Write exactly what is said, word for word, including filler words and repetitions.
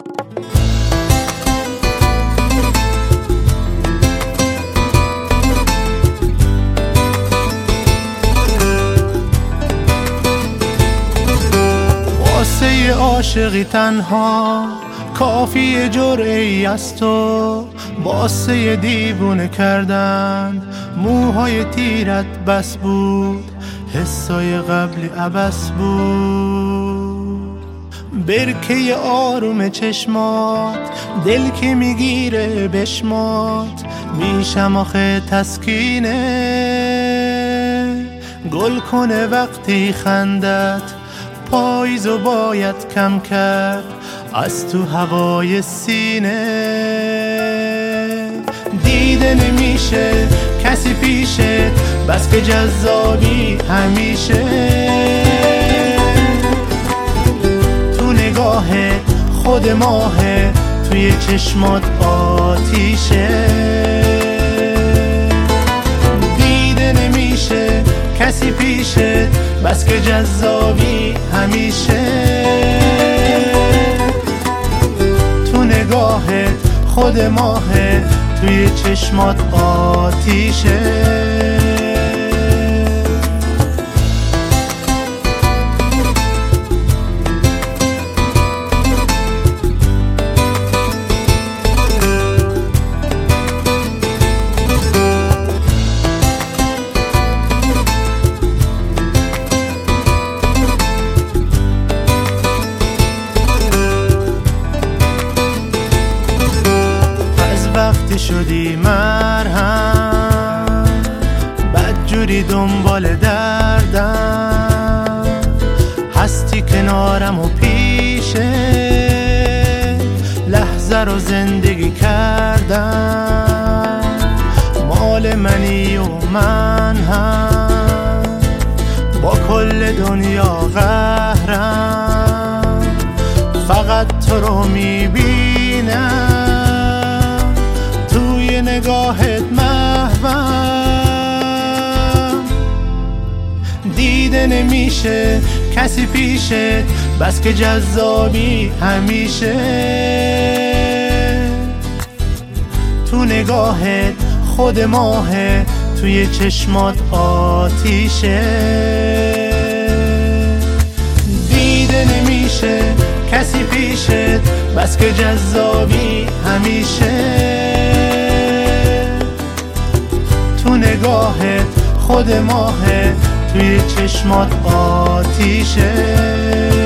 واسه عاشقی تنها کافی جرعه‌ای از تو، واسه دیوونه کردن موهای تیرت بس بود، حسای قبلی عبس بود. برکه آروم چشمات دل که میگیره بشمات، میشم آخه تسکینه. گل کنه وقتی خندت، پاییزو باید کم کرد از تو هوای سینه. دیده نمیشه کسی پیشت، بس که جذابی همیشه. تو نگاهت خود ماهه، توی چشمات آتیشه. دیده نمیشه کسی پیشت، بس که جذابی همیشه. تو نگاهت خود ماهه، توی چشمات آتیشه. وقتی شدی مرهم، بدجوری دنبال دردم، هستی کنارم و پیشه، لحظه رو زندگی کردم. مال منی و من هم با کل دنیا قهرم، فقط تو رو میبینم، نگاهت محوم. دیده نمیشه کسی پیشت، بس که جذابی همیشه. تو نگاهت خود ماهه، توی چشمات آتیشه. دیده نمیشه کسی پیشت، بس که جذابی همیشه. تو نگاهت خود ماهه، توی چشمات آتیشه.